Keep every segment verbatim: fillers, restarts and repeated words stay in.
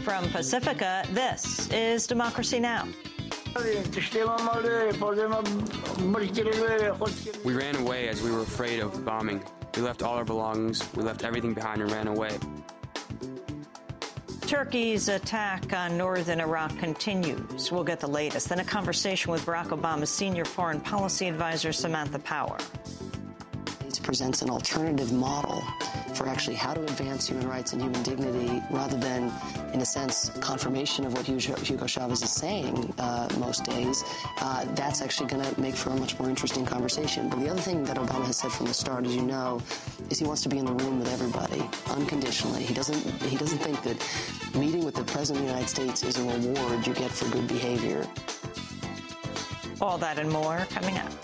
From Pacifica, this is Democracy Now! We ran away as we were afraid of bombing. We left all our belongings, we left everything behind and ran away. Turkey's attack on northern Iraq continues. We'll get the latest. Then a conversation with Barack Obama's senior foreign policy advisor, Samantha Power. It presents an alternative model for actually how to advance human rights and human dignity rather than, in a sense, confirmation of what Hugo Chavez is saying uh, most days. Uh, that's actually going to make for a much more interesting conversation. But the other thing that Obama has said from the start, as you know, is he wants to be in the room with everybody, unconditionally. He doesn't, he doesn't think that meeting with the President of the United States is a reward you get for good behavior. All that and more coming up.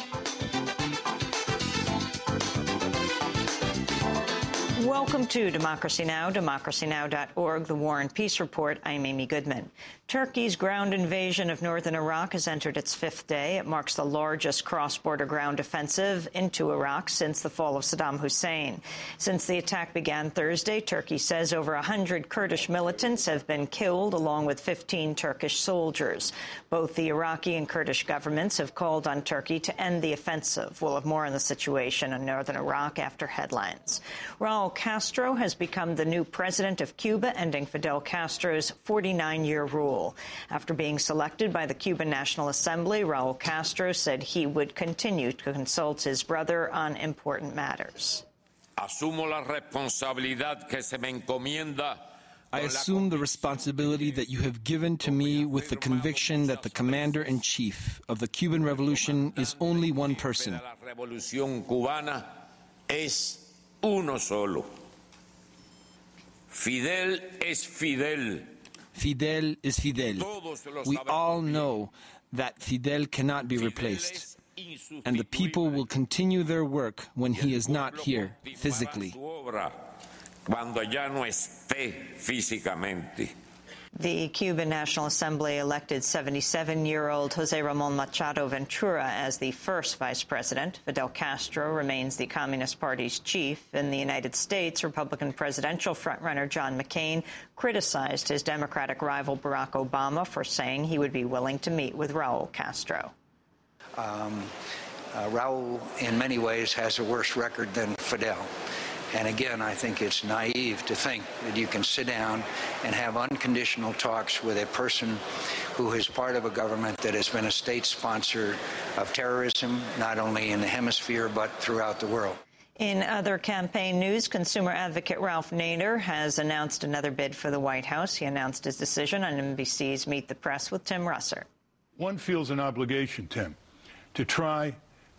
Welcome to Democracy Now!, democracy now dot org, the War and Peace Report. I'm Amy Goodman. Turkey's ground invasion of northern Iraq has entered its fifth day. It marks the largest cross-border ground offensive into Iraq since the fall of Saddam Hussein. Since the attack began Thursday, Turkey says over one hundred Kurdish militants have been killed, along with fifteen Turkish soldiers. Both the Iraqi and Kurdish governments have called on Turkey to end the offensive. We'll have more on the situation in northern Iraq after headlines. Raul Castro has become the new president of Cuba, ending Fidel Castro's forty-nine-year rule. After being selected by the Cuban National Assembly, Raul Castro said he would continue to consult his brother on important matters. Asumo la responsabilidad que se me encomienda. I assume the responsibility that you have given to me with the conviction that the commander-in-chief of the Cuban Revolution is only one person. La revolución cubana es uno solo. Fidel es Fidel. Fidel is Fidel. We all know that Fidel cannot be replaced, and the people will continue their work when he is not here physically. The Cuban National Assembly elected seventy-seven-year-old José Ramón Machado Ventura as the first vice president. Fidel Castro remains the Communist Party's chief. In the United States, Republican presidential frontrunner John McCain criticized his Democratic rival Barack Obama for saying he would be willing to meet with Raul Castro. Um, uh, Raul, in many ways, has a worse record than Fidel. And again, I think it's naive to think that you can sit down and have unconditional talks with a person who is part of a government that has been a state sponsor of terrorism, not only in the hemisphere, but throughout the world. In other campaign news, consumer advocate Ralph Nader has announced another bid for the White House. He announced his decision on N B C's Meet the Press with Tim Russert. One feels an obligation, Tim, to try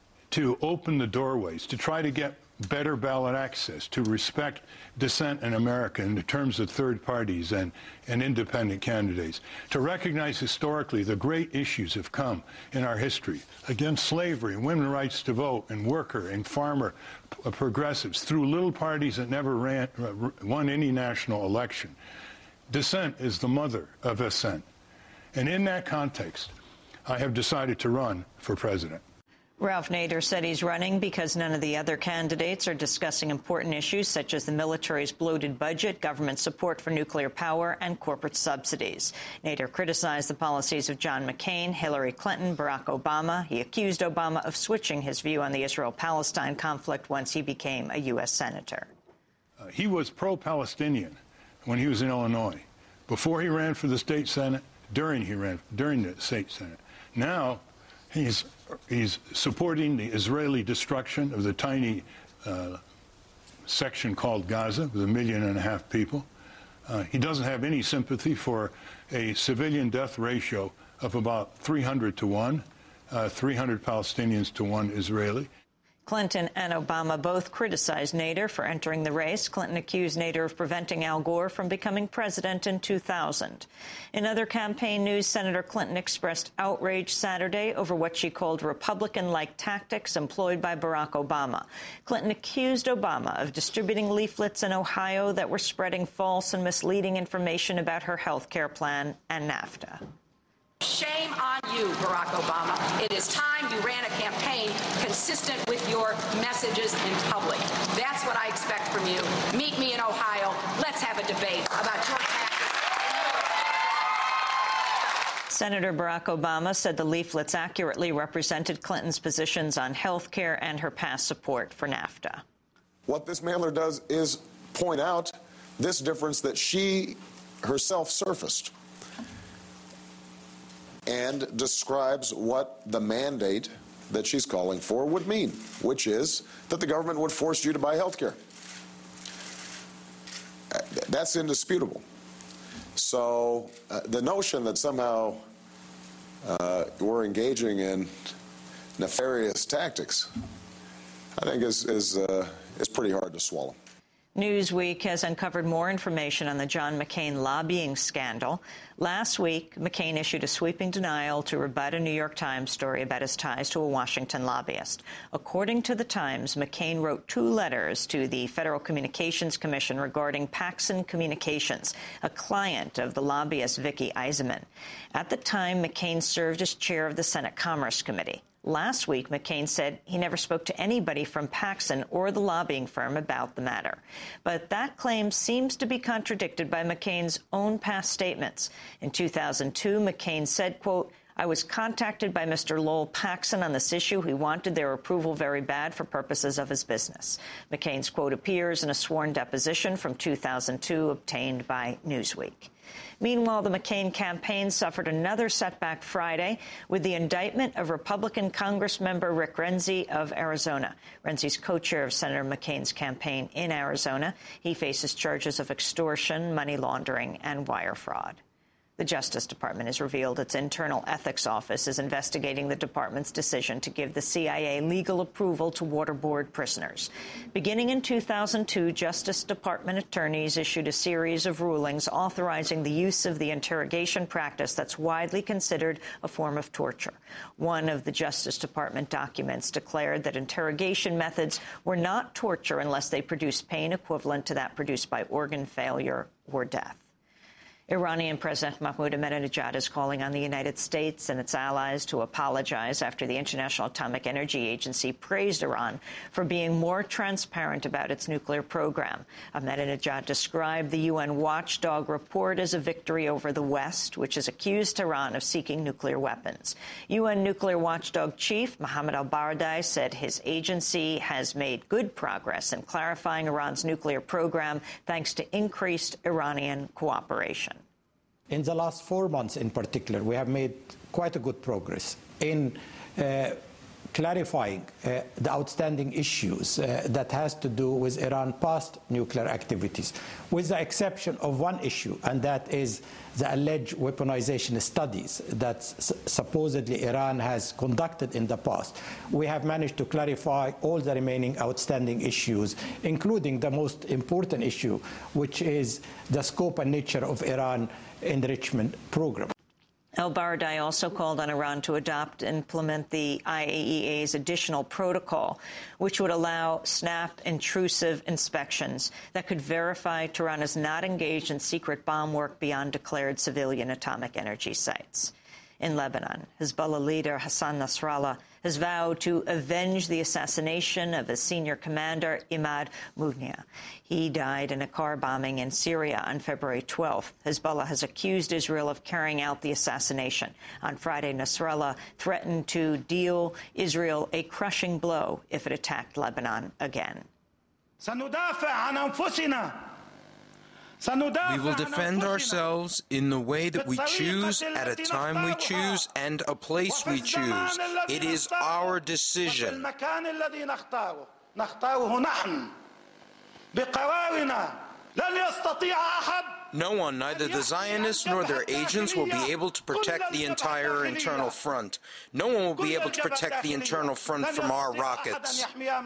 to open the doorways, to try to get better ballot access, to respect dissent in America in terms of third parties and, and independent candidates, to recognize historically the great issues have come in our history against slavery and women's rights to vote and worker and farmer progressives through little parties that never ran, won any national election. Dissent is the mother of ascent. And in that context, I have decided to run for president. Ralph Nader said he's running because none of the other candidates are discussing important issues such as the military's bloated budget, government support for nuclear power, and corporate subsidies. Nader criticized the policies of John McCain, Hillary Clinton, Barack Obama. He accused Obama of switching his view on the Israel-Palestine conflict once he became a U S senator. Uh, he was pro-Palestinian when he was in Illinois, before he ran for the state senate, during he ran during the state senate. Now he's He's supporting the Israeli destruction of the tiny uh, section called Gaza with a million and a half people. Uh, he doesn't have any sympathy for a civilian death ratio of about three hundred to one, uh, three hundred Palestinians to one Israeli. Clinton and Obama both criticized Nader for entering the race. Clinton accused Nader of preventing Al Gore from becoming president in two thousand. In other campaign news, Senator Clinton expressed outrage Saturday over what she called Republican-like tactics employed by Barack Obama. Clinton accused Obama of distributing leaflets in Ohio that were spreading false and misleading information about her health care plan and NAFTA. Shame on you, Barack Obama. It is time you ran a campaign consistent with your messages in public. That's what I expect from you. Meet me in Ohio. Let's have a debate about your tactics. Senator Barack Obama said the leaflets accurately represented Clinton's positions on health care and her past support for NAFTA. What this mailer does is point out this difference that she herself surfaced and describes what the mandate that she's calling for would mean, which is that the government would force you to buy health care. That's indisputable. So uh, the notion that somehow uh, we're engaging in nefarious tactics, I think is, is, uh, is pretty hard to swallow. Newsweek has uncovered more information on the John McCain lobbying scandal. Last week, McCain issued a sweeping denial to rebut a New York Times story about his ties to a Washington lobbyist. According to the Times, McCain wrote two letters to the Federal Communications Commission regarding Paxson Communications, a client of the lobbyist Vicky Eisenman. At the time, McCain served as chair of the Senate Commerce Committee. Last week, McCain said he never spoke to anybody from Paxson or the lobbying firm about the matter. But that claim seems to be contradicted by McCain's own past statements. In two thousand two, McCain said, quote, "I was contacted by Mister Lowell Paxson on this issue. He wanted their approval very bad for purposes of his business." McCain's quote appears in a sworn deposition from two thousand two obtained by Newsweek. Meanwhile, the McCain campaign suffered another setback Friday with the indictment of Republican Congressmember Rick Renzi of Arizona. Renzi's co-chair of Senator McCain's campaign in Arizona. He faces charges of extortion, money laundering, and wire fraud. The Justice Department has revealed its internal ethics office is investigating the department's decision to give the C I A legal approval to waterboard prisoners. Beginning in two thousand two, Justice Department attorneys issued a series of rulings authorizing the use of the interrogation practice that's widely considered a form of torture. One of the Justice Department documents declared that interrogation methods were not torture unless they produced pain equivalent to that produced by organ failure or death. Iranian President Mahmoud Ahmadinejad is calling on the United States and its allies to apologize after the International Atomic Energy Agency praised Iran for being more transparent about its nuclear program. Ahmadinejad described the U N watchdog report as a victory over the West, which has accused Tehran of seeking nuclear weapons. U N nuclear watchdog chief Mohammad al-Baradei said his agency has made good progress in clarifying Iran's nuclear program thanks to increased Iranian cooperation. In the last four months in particular, we have made quite a good progress in uh, clarifying uh, the outstanding issues uh, that has to do with Iran's past nuclear activities, with the exception of one issue, and that is the alleged weaponization studies that supposedly Iran has conducted in the past. We have managed to clarify all the remaining outstanding issues, including the most important issue, which is the scope and nature of Iran's enrichment program. El-Baradei also called on Iran to adopt and implement the I A E A's additional protocol, which would allow snap intrusive inspections that could verify Tehran is not engaged in secret bomb work beyond declared civilian atomic energy sites. In Lebanon, Hezbollah leader Hassan Nasrallah has vowed to avenge the assassination of his senior commander, Imad Mughnia. He died in a car bombing in Syria on February twelfth. Hezbollah has accused Israel of carrying out the assassination. On Friday, Nasrallah threatened to deal Israel a crushing blow if it attacked Lebanon again. We will defend ourselves in the way that we choose, at a time we choose, and a place we choose. It is our decision. No one, neither the Zionists nor their agents, will be able to protect the entire internal front. No one will be able to protect the internal front from our rockets.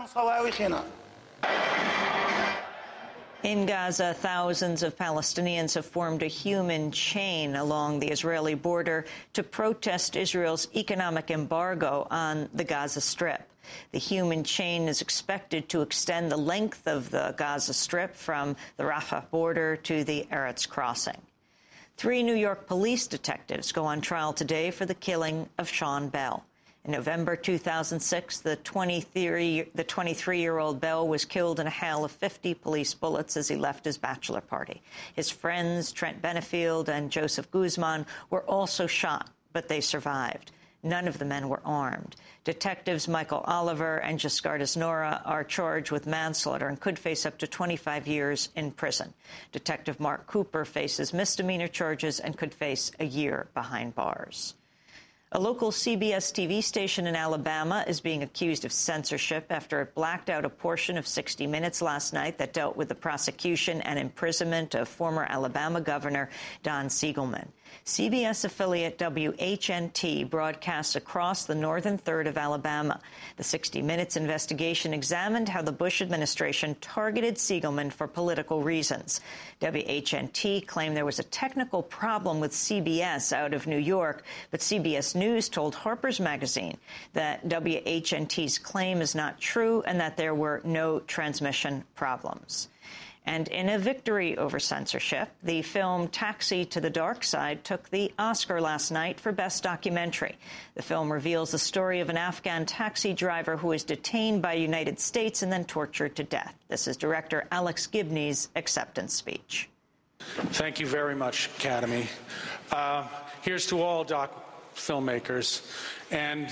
In Gaza, thousands of Palestinians have formed a human chain along the Israeli border to protest Israel's economic embargo on the Gaza Strip. The human chain is expected to extend the length of the Gaza Strip from the Rafah border to the Eretz crossing. Three New York police detectives go on trial today for the killing of Sean Bell. In November two thousand six, the twenty-three-year-old Bell was killed in a hail of fifty police bullets as he left his bachelor party. His friends, Trent Benefield and Joseph Guzman, were also shot but they survived. None of the men were armed. Detectives Michael Oliver and Giscardus Nora are charged with manslaughter and could face up to twenty-five years in prison. Detective Mark Cooper faces misdemeanor charges and could face a year behind bars. A local C B S T V station in Alabama is being accused of censorship after it blacked out a portion of sixty minutes last night that dealt with the prosecution and imprisonment of former Alabama Governor Don Siegelman. C B S affiliate W H N T broadcasts across the northern third of Alabama. The sixty minutes investigation examined how the Bush administration targeted Siegelman for political reasons. W H N T claimed there was a technical problem with C B S out of New York, but C B S News told Harper's Magazine that W H N T's claim is not true and that there were no transmission problems. And in a victory over censorship, the film Taxi to the Dark Side took the Oscar last night for Best Documentary. The film reveals the story of an Afghan taxi driver who was detained by the United States and then tortured to death. This is director Alex Gibney's acceptance speech. Thank you very much, Academy. Uh, here's to all doc filmmakers. And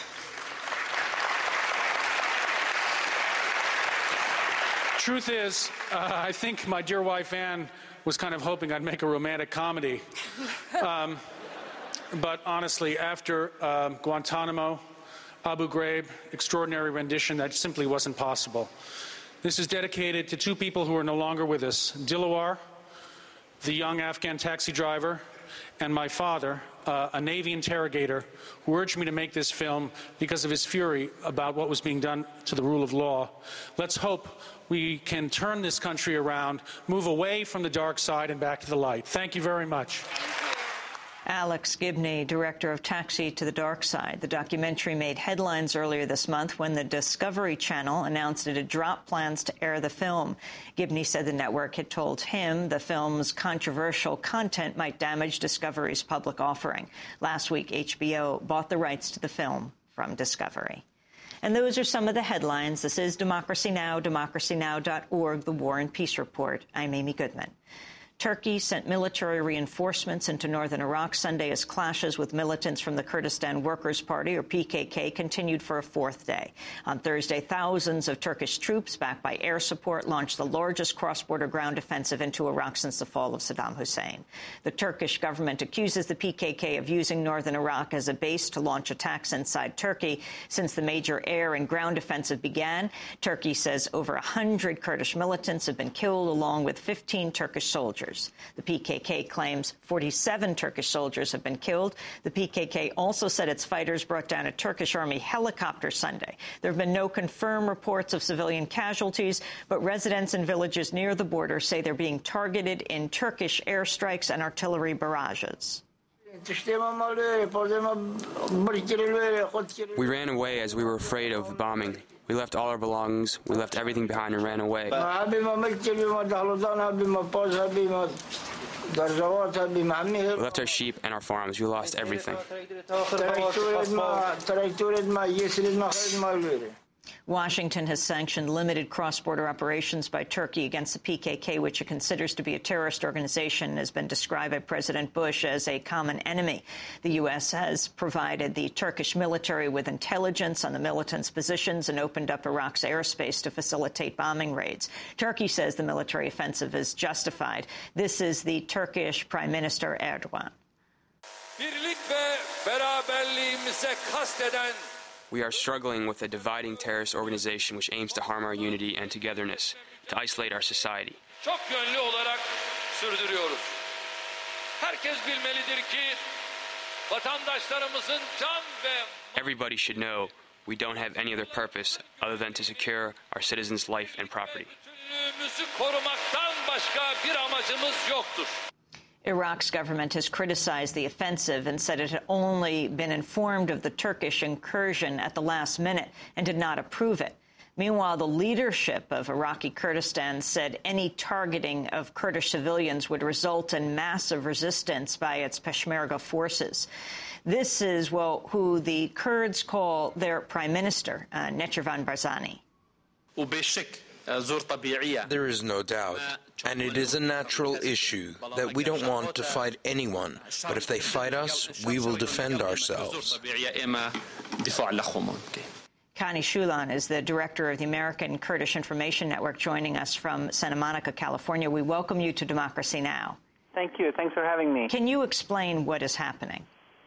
truth is, uh, I think my dear wife Anne was kind of hoping I'd make a romantic comedy. Um, but honestly, after uh, Guantanamo, Abu Ghraib, extraordinary rendition, that simply wasn't possible. This is dedicated to two people who are no longer with us, Dilawar, the young Afghan taxi driver, and my father, uh, a Navy interrogator, who urged me to make this film because of his fury about what was being done to the rule of law. Let's hope we can turn this country around, move away from the dark side and back to the light. Thank you very much. Alex Gibney, director of Taxi to the Dark Side. The documentary made headlines earlier this month when the Discovery Channel announced it had dropped plans to air the film. Gibney said the network had told him the film's controversial content might damage Discovery's public offering. Last week, H B O bought the rights to the film from Discovery. And those are some of the headlines. This is Democracy Now!, democracy now dot org, the War and Peace Report. I'm Amy Goodman. Turkey sent military reinforcements into northern Iraq Sunday as clashes with militants from the Kurdistan Workers' Party, or P K K, continued for a fourth day. On Thursday, thousands of Turkish troops, backed by air support, launched the largest cross-border ground offensive into Iraq since the fall of Saddam Hussein. The Turkish government accuses the P K K of using northern Iraq as a base to launch attacks inside Turkey since the major air and ground offensive began. Turkey says over one hundred Kurdish militants have been killed, along with fifteen Turkish soldiers. The P K K claims forty-seven Turkish soldiers have been killed. The P K K also said its fighters brought down a Turkish army helicopter Sunday. There have been no confirmed reports of civilian casualties, but residents in villages near the border say they're being targeted in Turkish airstrikes and artillery barrages. We ran away as we were afraid of bombing. We left all our belongings, we left everything behind and ran away. We left our sheep and our farms. We lost everything. Washington has sanctioned limited cross-border operations by Turkey against the P K K, which it considers to be a terrorist organization and has been described by President Bush as a common enemy. The U S has provided the Turkish military with intelligence on the militants' positions and opened up Iraq's airspace to facilitate bombing raids. Turkey says the military offensive is justified. This is the Turkish Prime Minister Erdogan. We are struggling with a dividing terrorist organization which aims to harm our unity and togetherness, to isolate our society. Çok yönlü olarak sürdürüyoruz. Herkes bilmelidir ki vatandaşlarımızın can ve Everybody should know we don't have any other purpose other than to secure our citizens' life and property. bütünlüğümüzü korumaktan başka bir amacımız yoktur. Iraq's government has criticized the offensive and said it had only been informed of the Turkish incursion at the last minute and did not approve it. Meanwhile, the leadership of Iraqi Kurdistan said any targeting of Kurdish civilians would result in massive resistance by its Peshmerga forces. This is, well, who the Kurds call their prime minister, uh, Necirvan Barzani. و به شک There is no doubt, and it is a natural issue, that we don't want to fight anyone, but if they fight us, we will defend ourselves. Connie Shulan is the director of the American Kurdish Information Network, joining us from Santa Monica, California. We welcome you to Democracy Now! Thank you. Thanks for having me. Can you explain what is happening?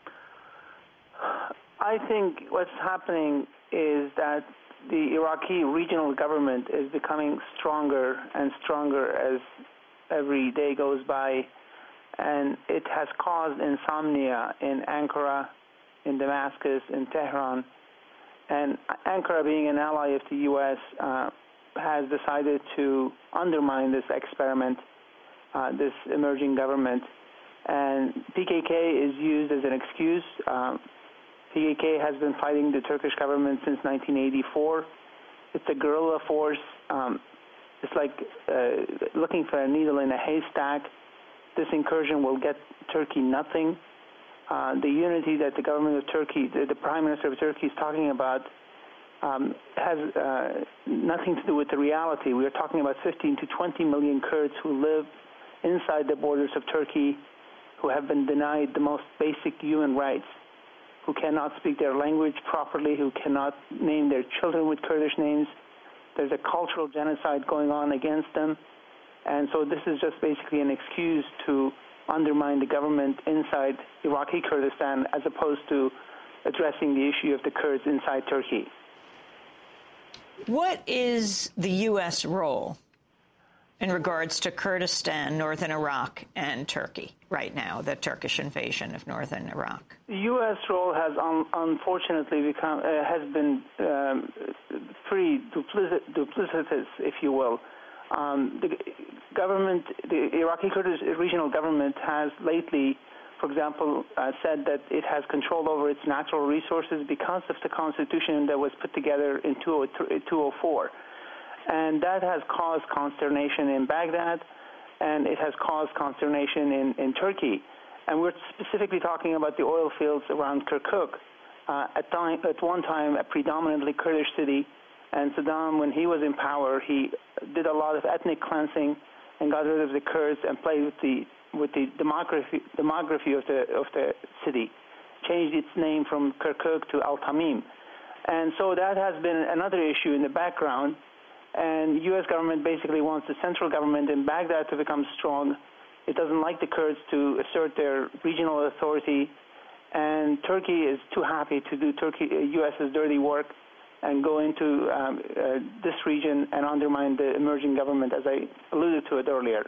I think what's happening is that the Iraqi regional government is becoming stronger and stronger as every day goes by, and it has caused insomnia in Ankara, in Damascus, in Tehran. And Ankara, being an ally of the U S, uh, has decided to undermine this experiment, uh, this emerging government. And P K K is used as an excuse. Um, P K K has been fighting the Turkish government since nineteen eighty-four. It's a guerrilla force. Um, it's like uh, looking for a needle in a haystack. This incursion will get Turkey nothing. Uh, the unity that the government of Turkey, the, the Prime Minister of Turkey is talking about, um, has uh, nothing to do with the reality. We are talking about fifteen to twenty million Kurds who live inside the borders of Turkey, who have been denied the most basic human rights, who cannot speak their language properly, who cannot name their children with Kurdish names. There's a cultural genocide going on against them. And so this is just basically an excuse to undermine the government inside Iraqi Kurdistan as opposed to addressing the issue of the Kurds inside Turkey. What is the U S role in regards to Kurdistan, northern Iraq, and Turkey right now, the Turkish invasion of northern Iraq? The U S role has un unfortunately become, uh, has been um, pretty duplic duplicitous, if you will. Um, the government, the Iraqi Kurdish regional government has lately, for example, uh, said that it has control over its natural resources because of the constitution that was put together in two oh four. And that has caused consternation in Baghdad, and it has caused consternation in, in Turkey. And we're specifically talking about the oil fields around Kirkuk, uh, at, time, at one time a predominantly Kurdish city. And Saddam, when he was in power, he did a lot of ethnic cleansing and got rid of the Kurds and played with the with the demography demography of the of the city, changed its name from Kirkuk to Al Tamim, and so that has been another issue in the background. And the U S government basically wants the central government in Baghdad to become strong. It doesn't like the Kurds to assert their regional authority, and Turkey is too happy to do Turkey US's dirty work and go into um, uh, this region and undermine the emerging government, as I alluded to it earlier.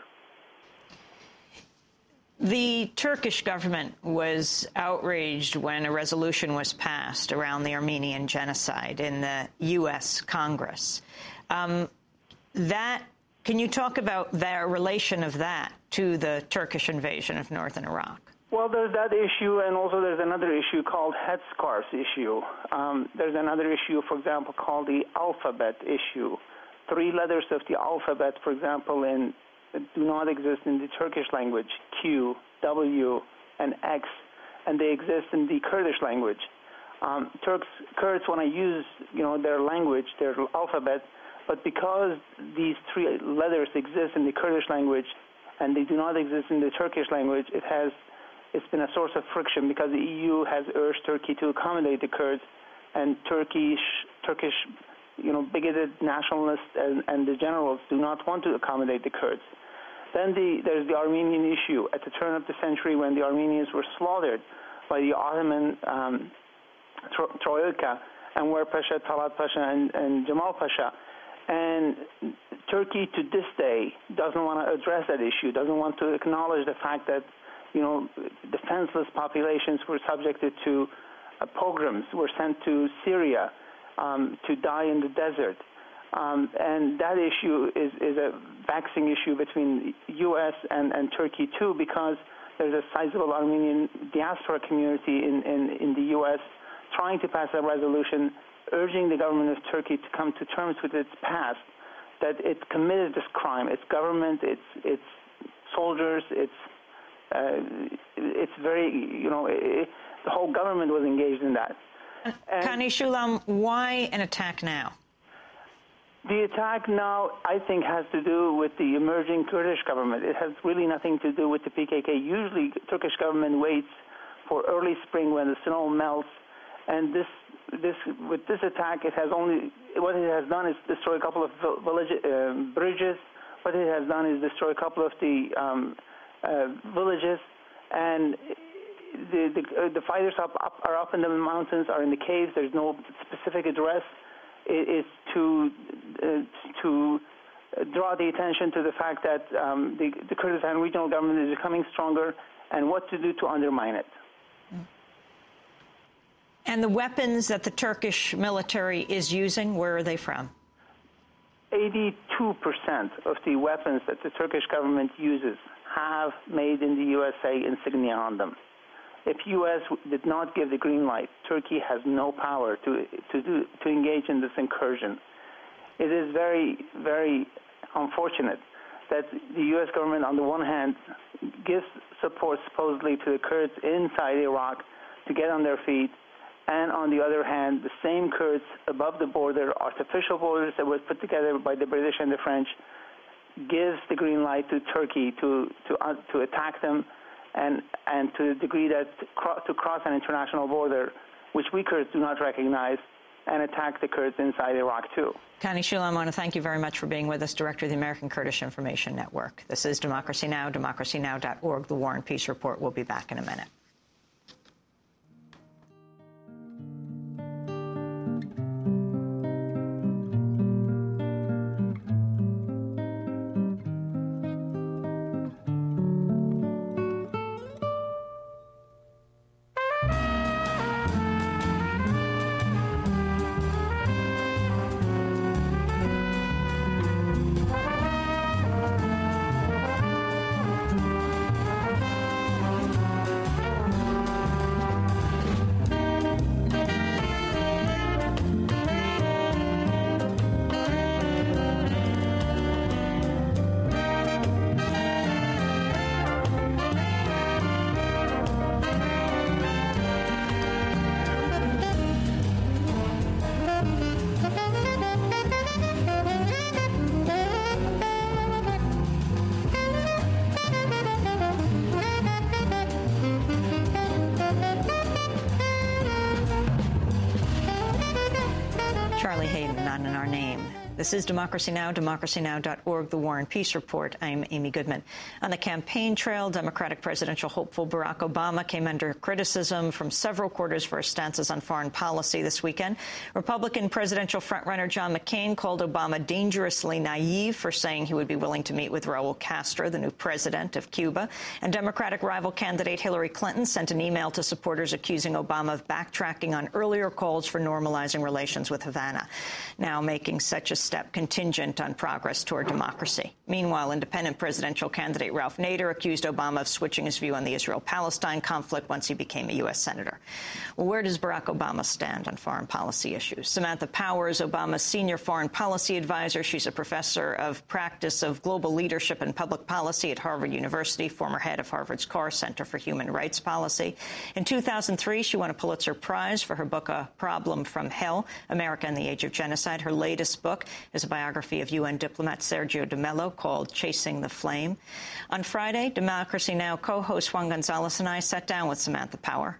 The Turkish government was outraged when a resolution was passed around the Armenian genocide in the U S Congress. Um, that, can you talk about their relation of that to the Turkish invasion of northern Iraq? Well, there's that issue, and also there's another issue called headscarves issue. Um, there's another issue, for example, called the alphabet issue. Three letters of the alphabet, for example, in, do not exist in the Turkish language, Q, W, and X, and they exist in the Kurdish language. Um, Turks, Kurds want to use, you know, their language, their alphabet, but because these three letters exist in the Kurdish language and they do not exist in the Turkish language, it has It's been a source of friction because the E U has urged Turkey to accommodate the Kurds, and Turkish, Turkish, you know, bigoted nationalists and, and the generals do not want to accommodate the Kurds. Then the, there's the Armenian issue. At the turn of the century, when the Armenians were slaughtered by the Ottoman um, tro Troika, Enver Pasha, Talat Pasha, and, and Jamal Pasha, and Turkey to this day doesn't want to address that issue, doesn't want to acknowledge the fact that, you know, defenseless populations were subjected to uh, pogroms, were sent to Syria um, to die in the desert. Um, and that issue is, is a vexing issue between U S and, and Turkey, too, because there's a sizable Armenian diaspora community in, in, in the U S trying to pass a resolution urging the government of Turkey to come to terms with its past, that it committed this crime. Its government, its, its soldiers, its Uh, it's very, you know, it, the whole government was engaged in that. Connie Shulam, why an attack now? The attack now, I think, has to do with the emerging Kurdish government. It has really nothing to do with the P K K. Usually, Turkish government waits for early spring when the snow melts, and this, this, with this attack, it has only what it has done is destroy a couple of village, uh, bridges. What it has done is destroy a couple of the um, uh, villages, and the the, uh, the fighters up, up, are up in the mountains, are in the caves. There's no specific address. It is to uh, to draw the attention to the fact that um, the, the Kurdistan regional government is becoming stronger, and what to do to undermine it. And the weapons that the Turkish military is using, where are they from? eighty-two percent of the weapons that the Turkish government uses have made in the U S A insignia on them. If U S did not give the green light, Turkey has no power to to do to engage in this incursion. It is very, very unfortunate that the U S government, on the one hand, gives support supposedly to the Kurds inside Iraq to get on their feet, and on the other hand, the same Kurds above the border, artificial borders that were put together by the British and the French, gives the green light to Turkey to to uh, to attack them, and and to the degree that cro to cross an international border, which we Kurds do not recognize, and attack the Kurds inside Iraq too. Connie Shulam, I want to thank you very much for being with us, Director of the American Kurdish Information Network. This is Democracy Now!, democracy now dot org, the War and Peace Report. We'll be back in a minute. Charlie Hayden, not in our name. This is Democracy Now!, democracy now dot org, the War and Peace Report. I'm Amy Goodman. On the campaign trail, Democratic presidential hopeful Barack Obama came under criticism from several quarters for his stances on foreign policy this weekend. Republican presidential frontrunner John McCain called Obama dangerously naive for saying he would be willing to meet with Raul Castro, the new president of Cuba. And Democratic rival candidate Hillary Clinton sent an email to supporters accusing Obama of backtracking on earlier calls for normalizing relations with Havana, now making such a step contingent on progress toward democracy. Meanwhile, independent presidential candidate Ralph Nader accused Obama of switching his view on the Israel-Palestine conflict once he became a U S senator. Well, where does Barack Obama stand on foreign policy issues? Samantha Power is Obama's senior foreign policy advisor. She's a professor of practice of global leadership and public policy at Harvard University, former head of Harvard's Carr Center for Human Rights Policy. In two thousand three, she won a Pulitzer Prize for her book, A Problem from Hell, America in the Age of Genocide. Her latest book is a biography of U N diplomat Sergio de Mello called Chasing the Flame. On Friday, Democracy Now! Co-host Juan Gonzalez and I sat down with Samantha Power.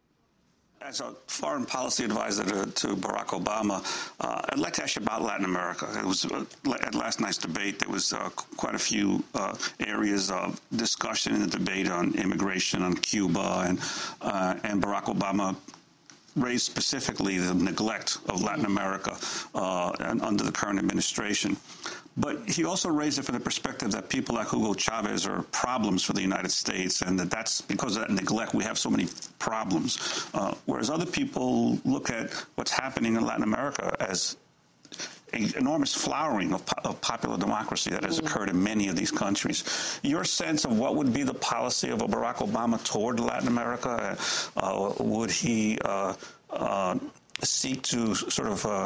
As a foreign policy advisor to, to Barack Obama, uh, I'd like to ask you about Latin America. It was uh, at last night's debate, there was uh, quite a few uh, areas of discussion in the debate on immigration, on Cuba, and uh, and Barack Obama raised specifically the neglect of Latin America uh, and under the current administration. But he also raised it from the perspective that people like Hugo Chavez are problems for the United States, and that that's because of that neglect we have so many problems. Uh, whereas other people look at what's happening in Latin America as an enormous flowering of, po of popular democracy that has occurred in many of these countries. Your sense of what would be the policy of a Barack Obama toward Latin America? Uh, would he uh, uh, seek to sort of uh,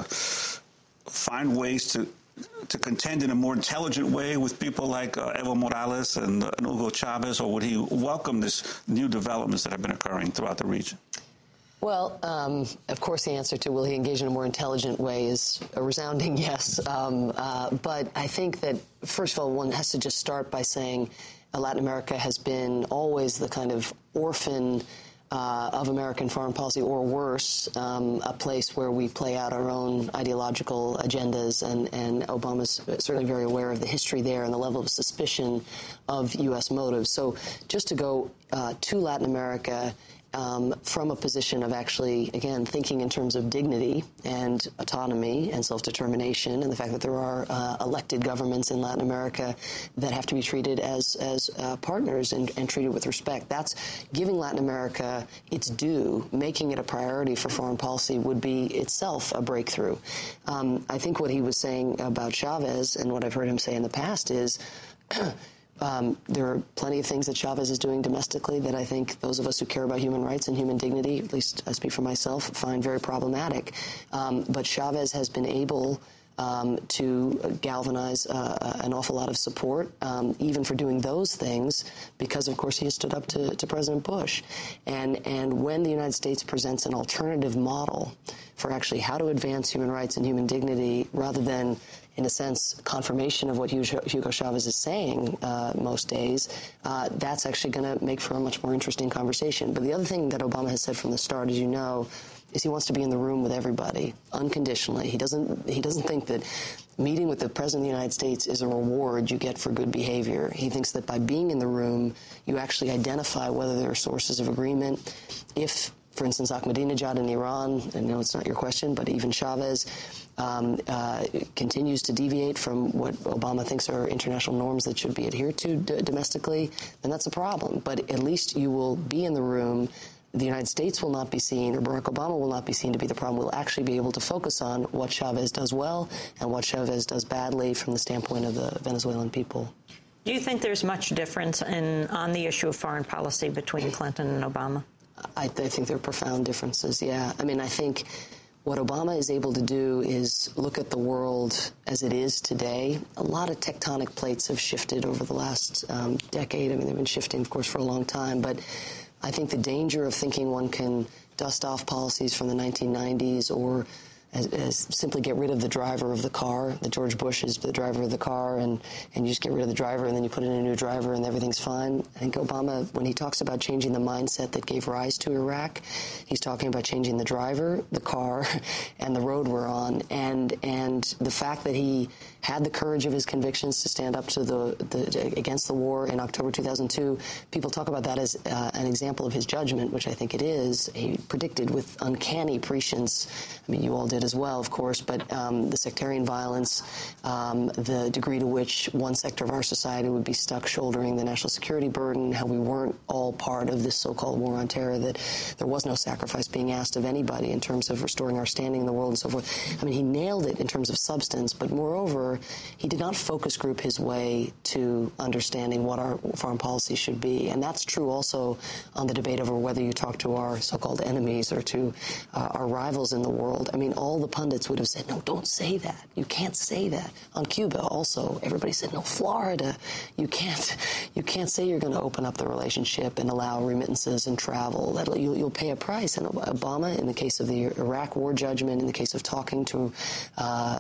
find ways to to contend in a more intelligent way with people like uh, Evo Morales and, uh, and Hugo Chavez, or would he welcome this new developments that have been occurring throughout the region? Well, um, of course, the answer to will he engage in a more intelligent way is a resounding yes. Um, uh, but I think that, first of all, one has to just start by saying uh, Latin America has been always the kind of orphan uh, of American foreign policy, or worse, um, a place where we play out our own ideological agendas, and, and Obama's certainly very aware of the history there and the level of suspicion of U S motives. So just to go uh, to Latin America Um, from a position of actually, again, thinking in terms of dignity and autonomy and self-determination, and the fact that there are uh, elected governments in Latin America that have to be treated as, as uh, partners and, and treated with respect. That's giving Latin America its due. Making it a priority for foreign policy would be itself a breakthrough. Um, I think what he was saying about Chavez, and what I've heard him say in the past, is Um, there are plenty of things that Chavez is doing domestically that I think those of us who care about human rights and human dignity, at least I speak for myself, find very problematic. Um, but Chavez has been able um, to galvanize uh, an awful lot of support, um, even for doing those things, because, of course, he has stood up to, to President Bush. And, and when the United States presents an alternative model for actually how to advance human rights and human dignity, rather than, in a sense, confirmation of what Hugo Chavez is saying uh, most days, uh, that's actually going to make for a much more interesting conversation. But the other thing that Obama has said from the start, as you know, is he wants to be in the room with everybody, unconditionally. He doesn't, he doesn't think that meeting with the President of the United States is a reward you get for good behavior. He thinks that by being in the room, you actually identify whether there are sources of agreement. If, for instance, Ahmadinejad in Iran, I know it's not your question, but even Chavez, Um, uh, continues to deviate from what Obama thinks are international norms that should be adhered to d domestically, then that's a problem. But at least you will be in the room. The United States will not be seen, or Barack Obama will not be seen to be the problem. We'll actually be able to focus on what Chavez does well and what Chavez does badly from the standpoint of the Venezuelan people. Do you think there's much difference in on the issue of foreign policy between Clinton and Obama? I, I think there are profound differences, yeah. I mean, I think what Obama is able to do is look at the world as it is today. A lot of tectonic plates have shifted over the last um, decade. I mean, they've been shifting, of course, for a long time. But I think the danger of thinking one can dust off policies from the nineteen nineties or As, as simply get rid of the driver of the car. The George Bush is the driver of the car, and, and you just get rid of the driver, and then you put in a new driver, and everything's fine. I think Obama, when he talks about changing the mindset that gave rise to Iraq, he's talking about changing the driver, the car, and the road we're on. And and the fact that he had the courage of his convictions to stand up to the, the against the war in October two thousand two, people talk about that as uh, an example of his judgment, which I think it is. He predicted with uncanny prescience. I mean, you all did as well, of course, but um, the sectarian violence, um, the degree to which one sector of our society would be stuck shouldering the national security burden, how we weren't all part of this so-called war on terror, that there was no sacrifice being asked of anybody in terms of restoring our standing in the world and so forth. I mean, he nailed it in terms of substance, but moreover, he did not focus group his way to understanding what our foreign policy should be. And that's true also on the debate over whether you talk to our so-called enemies or to uh, our rivals in the world. I mean, all the pundits would have said, no, don't say that. You can't say that. On Cuba also, everybody said, no, Florida, you can't, you can't say you're going to open up the relationship and allow remittances and travel. That'll, you'll, you'll pay a price. And Obama, in the case of the Iraq war judgment, in the case of talking to uh,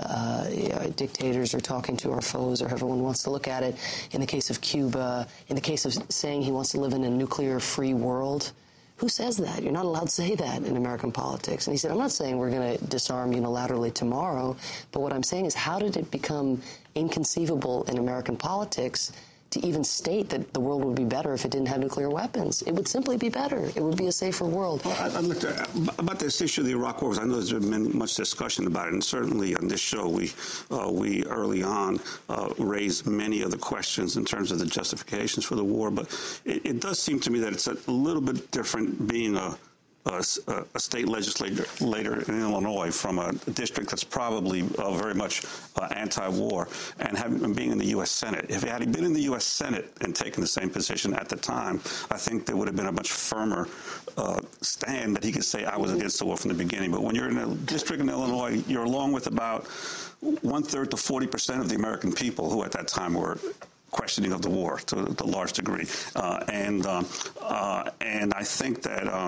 uh, dictators or talking to our foes, or however one wants to look at it, in the case of Cuba, in the case of saying he wants to live in a nuclear-free world, who says that? You're not allowed to say that in American politics. And he said, I'm not saying we're going to disarm unilaterally tomorrow, but what I'm saying is, how did it become inconceivable in American politics to even state that the world would be better if it didn't have nuclear weapons? It would simply be better. It would be a safer world. Well, I, I'd like to, about this issue of the Iraq War, I know there's been much discussion about it, and certainly on this show, we, uh, we early on uh, raised many of the questions in terms of the justifications for the war, but it, it does seem to me that it's a little bit different being a A, a state legislator later in Illinois from a district that's probably uh, very much uh, anti-war, and having and being in the U S Senate. If had he been in the U S Senate and taken the same position at the time, I think there would have been a much firmer uh, stand that he could say, I was against the war from the beginning. But when you're in a district in Illinois, you're along with about one-third to forty percent of the American people who at that time were questioning of the war to a large degree. Uh, and, um, uh, and I think that... Um,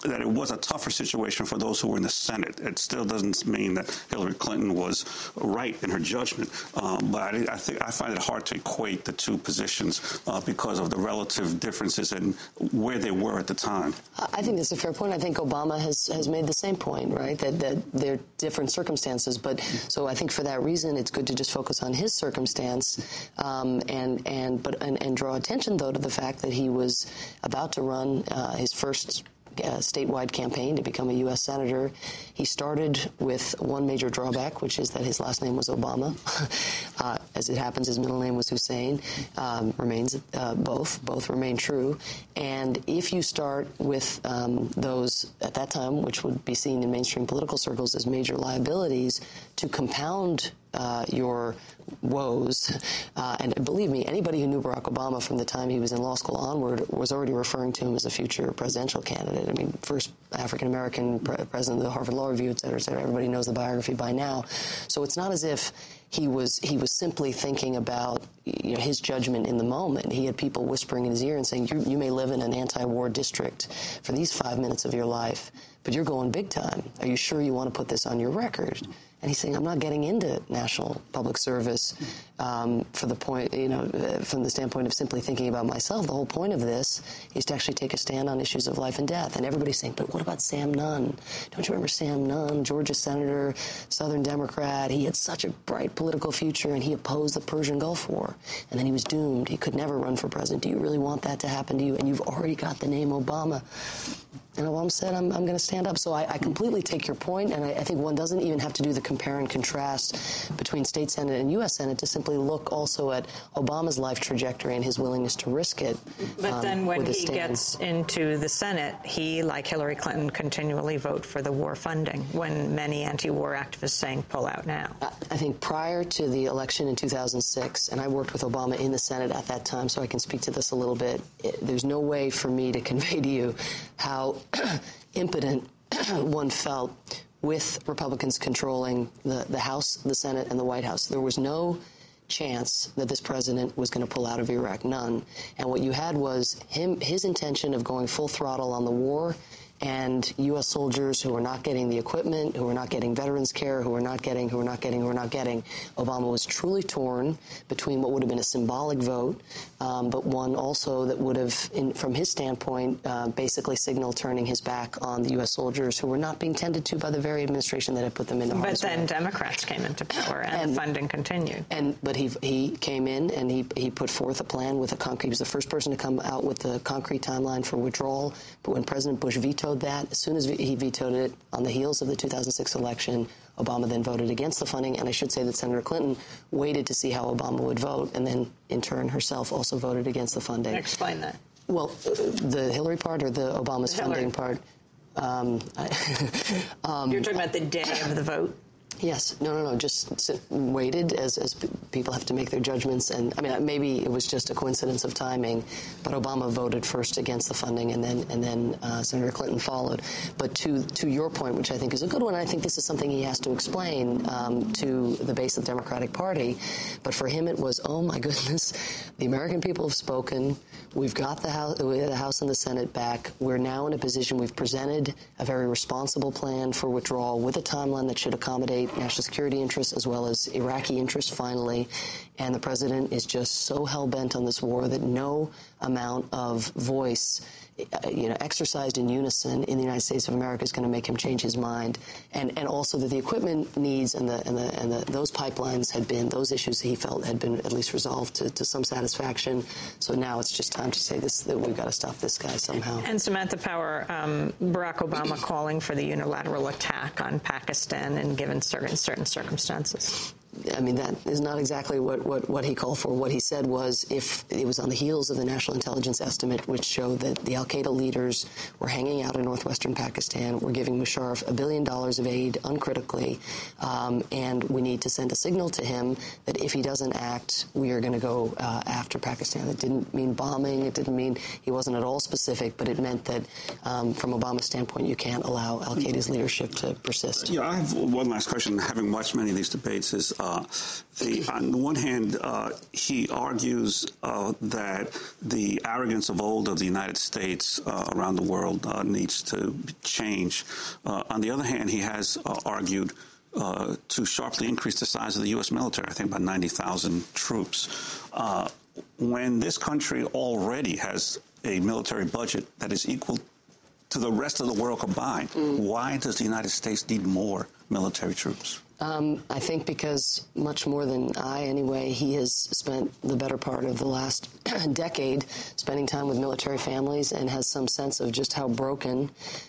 that it was a tougher situation for those who were in the Senate. It still doesn't mean that Hillary Clinton was right in her judgment, um, but I, I think I find it hard to equate the two positions uh, because of the relative differences in where they were at the time. I think that's a fair point. I think Obama has, has made the same point, right, that, that they're different circumstances. But so I think for that reason, it's good to just focus on his circumstance um, and and but and, and draw attention, though, to the fact that he was about to run uh, his first Uh, statewide campaign to become a U S senator. He started with one major drawback, which is that his last name was Obama. uh, as it happens, his middle name was Hussein. Um, remains uh, both. Both remain true. And if you start with um, those, at that time, which would be seen in mainstream political circles as major liabilities, to compound uh, your woes, uh, and believe me, anybody who knew Barack Obama from the time he was in law school onward was already referring to him as a future presidential candidate. I mean, first African-American pre president of the Harvard Law Review, et cetera, et cetera. Everybody knows the biography by now. So it's not as if he was he was simply thinking about, you know, his judgment in the moment. He had people whispering in his ear and saying, you, you may live in an anti-war district for these five minutes of your life, but you're going big time. Are you sure you want to put this on your record? And he's saying, I'm not getting into national public service um, for the point, you know, uh, from the standpoint of simply thinking about myself. The whole point of this is to actually take a stand on issues of life and death. And everybody's saying, but what about Sam Nunn? Don't you remember Sam Nunn, Georgia senator, Southern Democrat? He had such a bright political future, and he opposed the Persian Gulf War. And then he was doomed. He could never run for president. Do you really want that to happen to you? And you've already got the name Obama. And Obama said, I'm, I'm going to stand up. So I, I completely take your point, and I, I think one doesn't even have to do the compare and contrast between state Senate and U S Senate to simply look also at Obama's life trajectory and his willingness to risk it. But um, then when he stand. gets into the Senate, he, like Hillary Clinton, continually vote for the war funding when many anti-war activists saying pull out now. I, I think prior to the election in two thousand six, and I worked with Obama in the Senate at that time, so I can speak to this a little bit, it, there's no way for me to convey to you how impotent one felt with Republicans controlling the, the House, the Senate, and the White House. There was no chance that this president was going to pull out of Iraq, none. And what you had was him, his intention of going full throttle on the war, and U S soldiers who were not getting the equipment, who were not getting veterans care, who were not getting, who were not getting, who were not getting. Obama was truly torn between what would have been a symbolic vote, um, but one also that would have, in, from his standpoint, uh, basically signaled turning his back on the U S soldiers who were not being tended to by the very administration that had put them in the harm's way. But then Democrats came into power, and, and the funding continued. And but he he came in and he he put forth a plan with a concrete. He was the first person to come out with the concrete timeline for withdrawal. But when President Bush vetoed that, as soon as he vetoed it on the heels of the two thousand six election, Obama then voted against the funding. And I should say that Senator Clinton waited to see how Obama would vote, and then in turn herself also voted against the funding. Explain that. Well, the Hillary part or the Obama's Hillary. funding part? Um, I, um, You're talking about the day of the vote? Yes. No, no, no. Just sit, waited as, as people have to make their judgments. And, I mean, maybe it was just a coincidence of timing, but Obama voted first against the funding, and then and then uh, Senator Clinton followed. But to to your point, which I think is a good one, I think this is something he has to explain um, to the base of the Democratic Party. But for him, it was, oh, my goodness, the American people have spoken. We've got the House, the House and the Senate back. We're now in a position, we've presented a very responsible plan for withdrawal with a timeline that should accommodate national security interests as well as Iraqi interests, finally. And the president is just so hell-bent on this war that no amount of voice, you know, exercised in unison in the United States of America is going to make him change his mind. And and also that the equipment needs and the and the and the, those pipelines had been, those issues he felt had been at least resolved to, to some satisfaction. So now it's just time to say this, that we've got to stop this guy somehow. And Samantha Power, um, Barack Obama calling for the unilateral attack on Pakistan and given certain certain circumstances. I mean, that is not exactly what, what, what he called for. What he said was, if it was on the heels of the national intelligence estimate, which showed that the al-Qaeda leaders were hanging out in northwestern Pakistan, were giving Musharraf a billion dollars of aid uncritically, um, and we need to send a signal to him that if he doesn't act, we are going to go uh, after Pakistan. It didn't mean bombing. It didn't mean, he wasn't at all specific, but it meant that um, from Obama's standpoint, you can't allow al-Qaeda's leadership to persist. Yeah, I have one last question. Having watched many of these debates, is Uh, the, on the one hand, uh, he argues uh, that the arrogance of old of the United States uh, around the world uh, needs to change. Uh, on the other hand, he has uh, argued uh, to sharply increase the size of the U S military, I think about ninety thousand troops. Uh, when this country already has a military budget that is equal to the rest of the world combined, mm. why does the United States need more military troops? Um, I think because much more than I, anyway, he has spent the better part of the last decade spending time with military families and has some sense of just how broken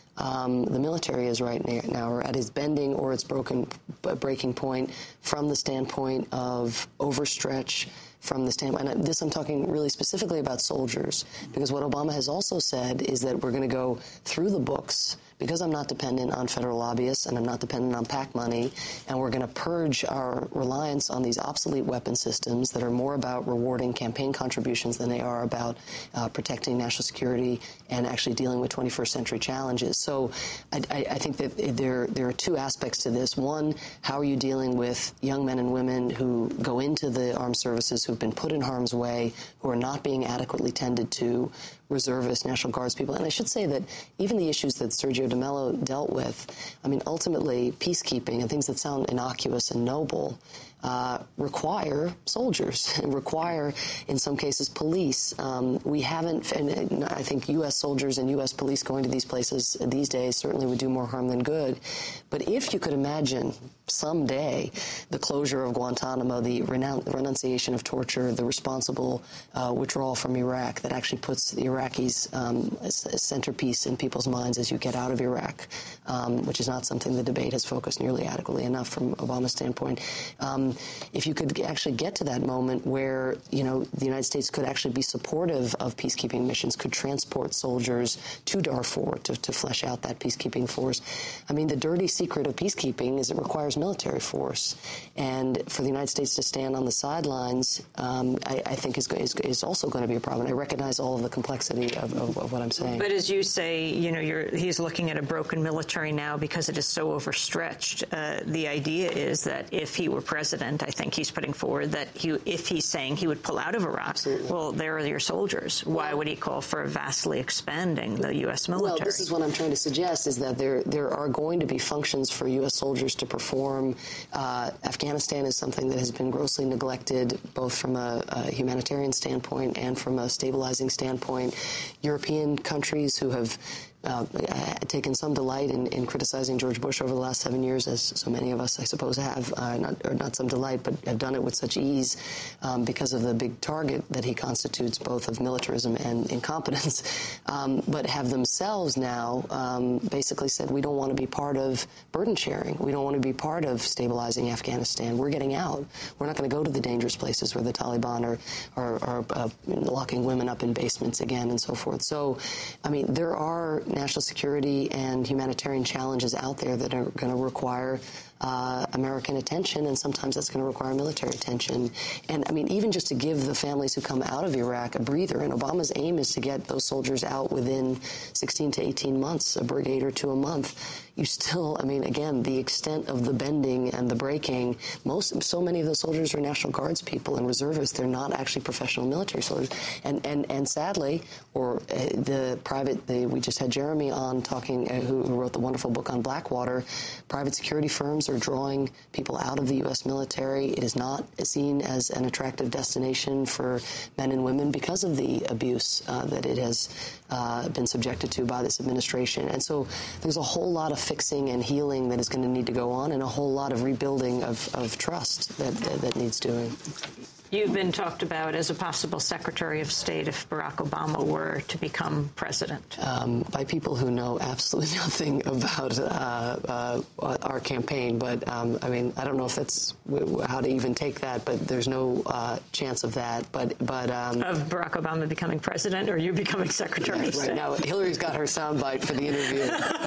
um, the military is right now, or at its bending or its broken breaking point from the standpoint of overstretch, from the standpoint, and this I'm talking really specifically about soldiers, because what Obama has also said is that we're going to go through the books, because I'm not dependent on federal lobbyists and I'm not dependent on PAC money, and we're going to purge our reliance on these obsolete weapon systems that are more about rewarding campaign contributions than they are about uh, protecting national security and actually dealing with twenty-first century challenges. So I, I, I think that there, there are two aspects to this. One, how are you dealing with young men and women who go into the armed services, who've been put in harm's way, who are not being adequately tended to, reservists, National Guards people. And I should say that even the issues that Sergio de Mello dealt with, I mean, ultimately, peacekeeping and things that sound innocuous and noble uh, require soldiers and require, in some cases, police. Um, we haven't, and I think U S soldiers and U S police going to these places these days certainly would do more harm than good. But if you could imagine someday the closure of Guantanamo, the renun renunciation of torture, the responsible uh, withdrawal from Iraq that actually puts the Iraqis um, a centerpiece in people's minds as you get out of Iraq, um, which is not something the debate has focused nearly adequately enough from Obama's standpoint. Um, if you could actually get to that moment where, you know, the United States could actually be supportive of peacekeeping missions, could transport soldiers to Darfur to, to flesh out that peacekeeping force. I mean, the dirty secret of peacekeeping is it requires military force. And for the United States to stand on the sidelines, um, I, I think is, is, is also going to be a problem. I recognize all of the complexity of, of, of what I'm saying. But as you say, you know, you're, he's looking at a broken military now because it is so overstretched. Uh, the idea is that if he were president, I think he's putting forward that he, if he's saying he would pull out of Iraq, Absolutely. Well, there are your soldiers. Why well, would he call for vastly expanding the U S military? Well, this is what I'm trying to suggest, is that there, there are going to be functions for U S soldiers to perform. Uh, Afghanistan is something that has been grossly neglected, both from a, a humanitarian standpoint and from a stabilizing standpoint. European countries who have Uh, taken some delight in, in criticizing George Bush over the last seven years, as so many of us, I suppose, have, uh, not, or not some delight, but have done it with such ease um, because of the big target that he constitutes, both of militarism and incompetence, um, but have themselves now um, basically said, we don't want to be part of burden sharing. We don't want to be part of stabilizing Afghanistan. We're getting out. We're not going to go to the dangerous places where the Taliban are, are, are uh, locking women up in basements again and so forth. So, I mean, there are national security and humanitarian challenges out there that are going to require uh, American attention, and sometimes that's going to require military attention. And, I mean, even just to give the families who come out of Iraq a breather, and Obama's aim is to get those soldiers out within sixteen to eighteen months, a brigade or two a month. You still, I mean, again, the extent of the bending and the breaking, most, so many of those soldiers are National Guards people and reservists. They're not actually professional military soldiers. And, and, and sadly, or uh, the private, the, we just had Jeremy on talking, uh, who, who wrote the wonderful book on Blackwater. Private security firms are drawing people out of the U S military. It is not seen as an attractive destination for men and women because of the abuse uh, that it has uh, been subjected to by this administration. And so there's a whole lot of fixing and healing that is going to need to go on, and a whole lot of rebuilding of, of trust that, that, that needs doing. You've been talked about as a possible Secretary of State if Barack Obama were to become president. Um, by people who know absolutely nothing about uh, uh, our campaign, but um, I mean, I don't know if that's how to even take that, but there's no uh, chance of that. But but um, of Barack Obama becoming president, or you becoming Secretary right, of State? Right now, Hillary's got her soundbite for the interview.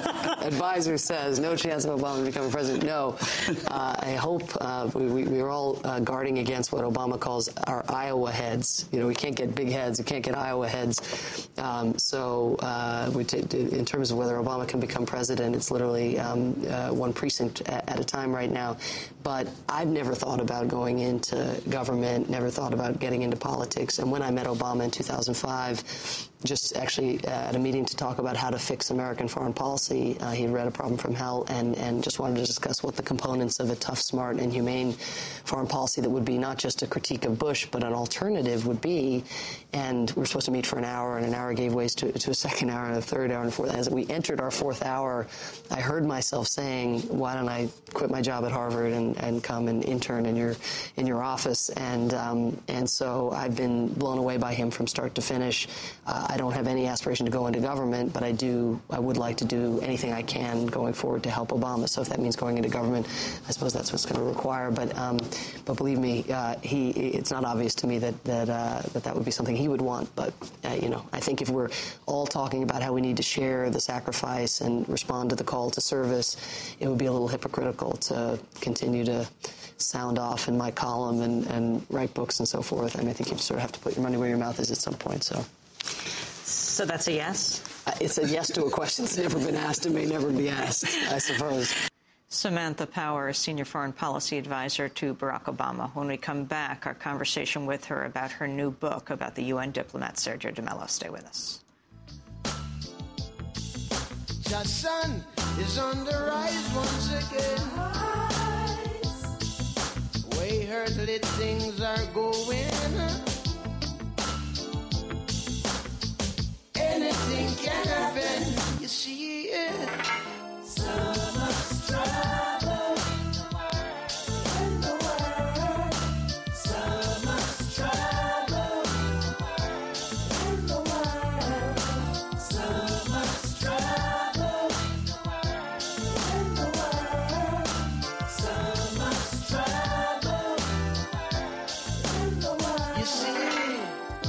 Advisor says no chance of Obama becoming president. No, uh, I hope uh, we, we are all uh, guarding against what Obama called calls our Iowa heads. You know, we can't get big heads, we can't get Iowa heads. Um, so uh, we t in terms of whether Obama can become president, it's literally um, uh, one precinct at, at a time right now. But I've never thought about going into government, never thought about getting into politics. And when I met Obama in two thousand five, just actually at a meeting to talk about how to fix American foreign policy, uh, he had read A Problem from Hell and, and just wanted to discuss what the components of a tough, smart, and humane foreign policy that would be not just a critique of Bush, but an alternative would be. And we were supposed to meet for an hour, and an hour gave way to, to a second hour and a third hour and a fourth. As we entered our fourth hour, I heard myself saying, why don't I quit my job at Harvard and, and come and intern in your in your office? And, um, and so I've been blown away by him from start to finish. Uh, I don't have any aspiration to go into government, but I do. I would like to do anything I can going forward to help Obama. So if that means going into government, I suppose that's what's going to require. But um, but believe me, uh, he. It's not obvious to me that that uh, that that would be something he would want. But uh, you know, I think if we're all talking about how we need to share the sacrifice and respond to the call to service, it would be a little hypocritical to continue to sound off in my column and, and write books and so forth. I mean, I think you sort of have to put your money where your mouth is at some point. So. So that's a yes? Uh, it's a yes to a question that's never been asked and may never be asked, I suppose. Samantha Power, Senior Foreign Policy Advisor to Barack Obama. When we come back, our conversation with her about her new book about the U N diplomat Sergio de Mello. Stay with us. The sun is on the rise once again. Way earthly things are going. Anything can happen, you see it. So much trouble in the world, in the world. So much trouble in the world, in the world. So much trouble in the world, in the world. So much trouble in the world. You see,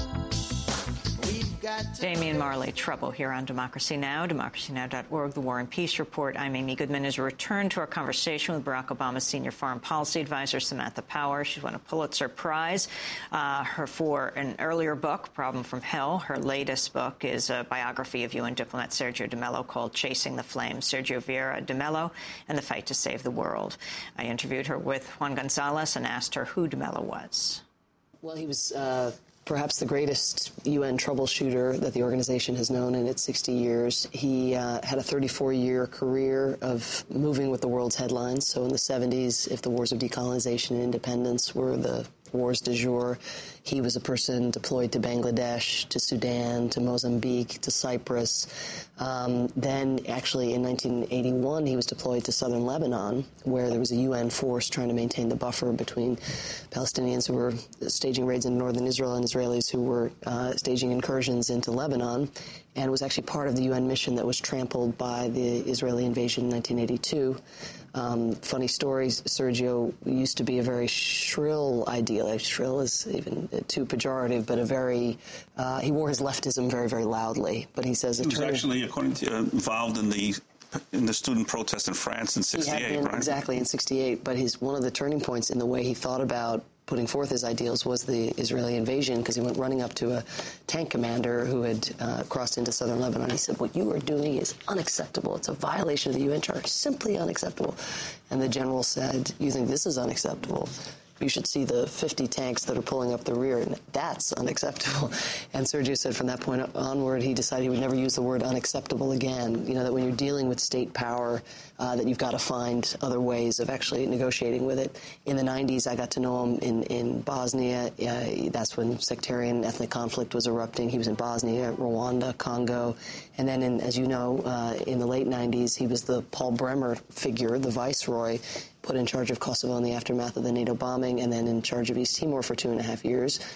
we've got to Damian Marley, Trouble, here on Democracy Now!, democracy now dot org, The War and Peace Report. I'm Amy Goodman. As we return to our conversation with Barack Obama's Senior Foreign Policy Advisor, Samantha Power. She's won a Pulitzer Prize uh, her for an earlier book, Problem from Hell. Her latest book is a biography of U N diplomat Sergio de Mello called Chasing the Flames, Sergio Vieira de Mello and the Fight to Save the World. I interviewed her with Juan Gonzalez and asked her who de Mello was. Well, he was uh, perhaps the greatest U N troubleshooter that the organization has known in its sixty years. He uh, had a thirty-four year career of moving with the world's headlines. So in the seventies, if the wars of decolonization and independence were the wars du jour, he was a person deployed to Bangladesh, to Sudan, to Mozambique, to Cyprus. Um, then, actually, in nineteen eighty-one, he was deployed to southern Lebanon, where there was a U N force trying to maintain the buffer between Palestinians who were staging raids in northern Israel and Israelis who were uh, staging incursions into Lebanon, and was actually part of the U N mission that was trampled by the Israeli invasion in nineteen eighty-two. Um, funny story, Sergio used to be a very shrill idealist. Shrill is even too pejorative, but a very, uh, he wore his leftism very, very loudly. But he says... He was actually, according to, uh, involved in the in the student protest in France in sixty-eight, he had been, right? Exactly, in sixty-eight. But his one of the turning points in the way he thought about putting forth his ideals was the Israeli invasion, because he went running up to a tank commander who had uh, crossed into southern Lebanon. He said, what you are doing is unacceptable. It's a violation of the U N Charter, simply unacceptable. And the general said, you think this is unacceptable? You should see the fifty tanks that are pulling up the rear, and that's unacceptable. And Sergio said from that point onward, he decided he would never use the word unacceptable again. You know, that when you're dealing with state power, uh, that you've got to find other ways of actually negotiating with it. In the nineties, I got to know him in, in Bosnia. Uh, that's when sectarian ethnic conflict was erupting. He was in Bosnia, Rwanda, Congo. And then, in, as you know, uh, in the late nineties, he was the Paul Bremer figure, the viceroy, put in charge of Kosovo in the aftermath of the NATO bombing, and then in charge of East Timor for two and a half years.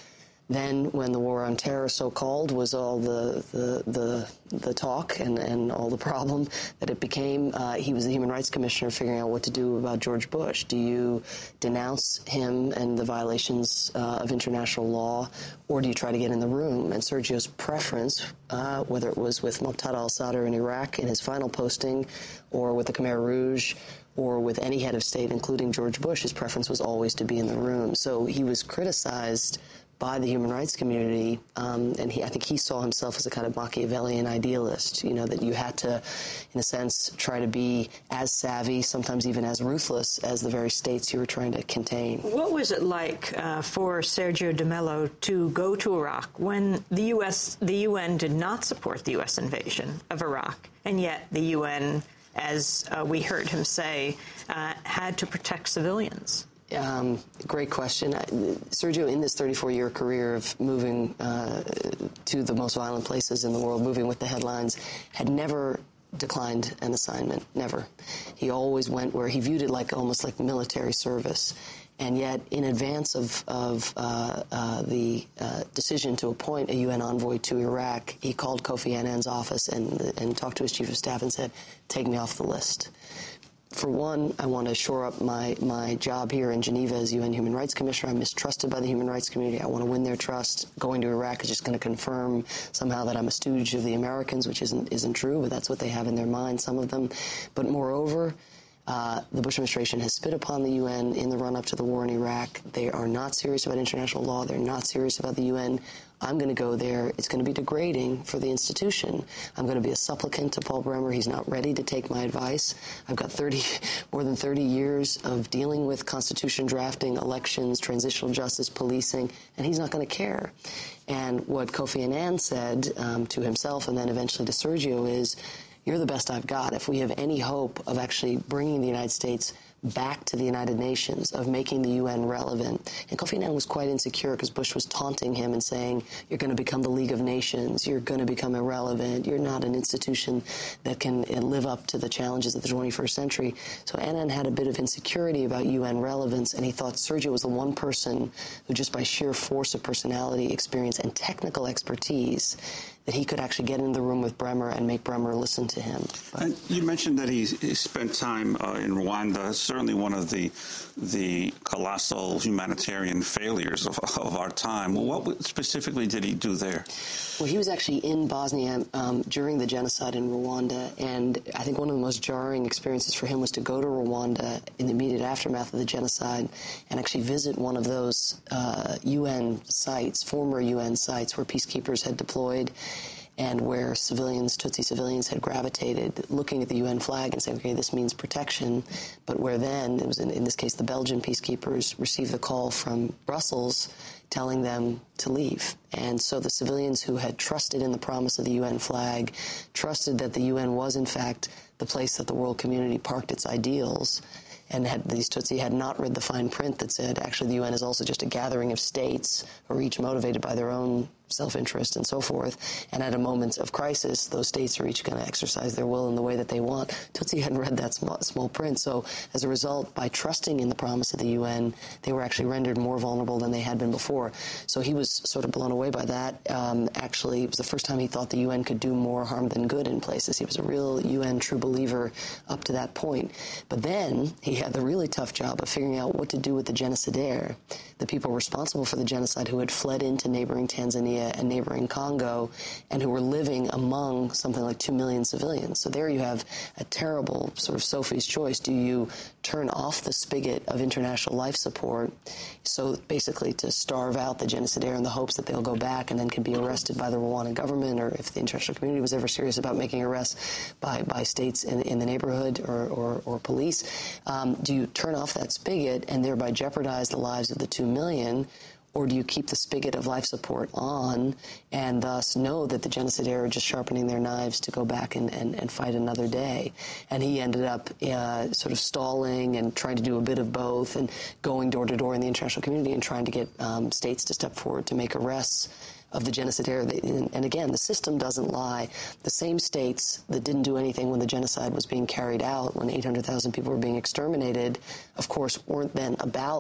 Then, when the war on terror, so-called, was all the the the, the talk and, and all the problem that it became, uh, he was the Human Rights Commissioner figuring out what to do about George Bush. Do you denounce him and the violations uh, of international law, or do you try to get in the room? And Sergio's preference, uh, whether it was with Muqtada al-Sadr in Iraq in his final posting, or with the Khmer Rouge, or with any head of state, including George Bush, his preference was always to be in the room. So he was criticized by the human rights community, um, and he, I think he saw himself as a kind of Machiavellian idealist, you know, that you had to, in a sense, try to be as savvy, sometimes even as ruthless, as the very states you were trying to contain. What was it like uh, for Sergio de Mello to go to Iraq when the U S, the U N did not support the U S invasion of Iraq, and yet the U N, as uh, we heard him say, uh, had to protect civilians? Um, great question. Sergio, in this thirty-four-year career of moving uh, to the most violent places in the world, moving with the headlines, had never declined an assignment, never. He always went where he viewed it like almost like military service. And yet, in advance of, of uh, uh, the uh, decision to appoint a U N envoy to Iraq, he called Kofi Annan's office and, and talked to his chief of staff and said, take me off the list. For one, I want to shore up my, my job here in Geneva as U N Human Rights Commissioner. I'm mistrusted by the human rights community. I want to win their trust. Going to Iraq is just going to confirm somehow that I'm a stooge of the Americans, which isn't, isn't true, but that's what they have in their mind, some of them. But moreover, Uh, the Bush administration has spit upon the U N in the run-up to the war in Iraq. They are not serious about international law. They're not serious about the U N. I'm going to go there. It's going to be degrading for the institution. I'm going to be a supplicant to Paul Bremer. He's not ready to take my advice. I've got thirty, more than thirty years of dealing with constitution drafting, elections, transitional justice, policing, and he's not going to care. And what Kofi Annan said um, to himself and then eventually to Sergio is, you're the best I've got. If we have any hope of actually bringing the United States back to the United Nations, of making the U N relevant. And Kofi Annan was quite insecure because Bush was taunting him and saying, you're going to become the League of Nations, you're going to become irrelevant, you're not an institution that can live up to the challenges of the twenty-first century. So Annan had a bit of insecurity about U N relevance, and he thought Sergio was the one person who, just by sheer force of personality, experience, and technical expertise, that he could actually get in the room with Bremer and make Bremer listen to him. And you mentioned that he, he spent time uh, in Rwanda, certainly one of the the colossal humanitarian failures of, of our time. Well, what specifically did he do there? Well, he was actually in Bosnia um, during the genocide in Rwanda, and I think one of the most jarring experiences for him was to go to Rwanda in the immediate aftermath of the genocide and actually visit one of those uh, U N sites, former U N sites, where peacekeepers had deployed and where civilians, Tutsi civilians, had gravitated, looking at the U N flag and saying, okay, this means protection, but where then, it was in, in this case the Belgian peacekeepers, received the call from Brussels telling them to leave. And so the civilians who had trusted in the promise of the U N flag, trusted that the U N was in fact the place that the world community parked its ideals, and had, these Tutsi had not read the fine print that said, actually, the U N is also just a gathering of states who are each motivated by their own self-interest and so forth, and at a moment of crisis, those states are each going to exercise their will in the way that they want. Tutsi hadn't read that small, small print, so as a result, by trusting in the promise of the U N, they were actually rendered more vulnerable than they had been before. So he was sort of blown away by that. Um, actually, it was the first time he thought the U N could do more harm than good in places. He was a real U N true believer up to that point. But then he had the really tough job of figuring out what to do with the genocidaires, the people responsible for the genocide who had fled into neighboring Tanzania and neighboring Congo, and who were living among something like two million civilians. So there you have a terrible sort of Sophie's choice. Do you turn off the spigot of international life support, so basically to starve out the genocidaires in the hopes that they'll go back and then can be arrested by the Rwandan government, or if the international community was ever serious about making arrests by, by states in, in the neighborhood or, or, or police, um, do you turn off that spigot and thereby jeopardize the lives of the two million, or do you keep the spigot of life support on and thus know that the genocidaires are just sharpening their knives to go back and, and, and fight another day? And he ended up uh, sort of stalling and trying to do a bit of both and going door to door in the international community and trying to get um, states to step forward to make arrests of the genocidaires. And again, the system doesn't lie. The same states that didn't do anything when the genocide was being carried out, when eight hundred thousand people were being exterminated, of course, weren't then about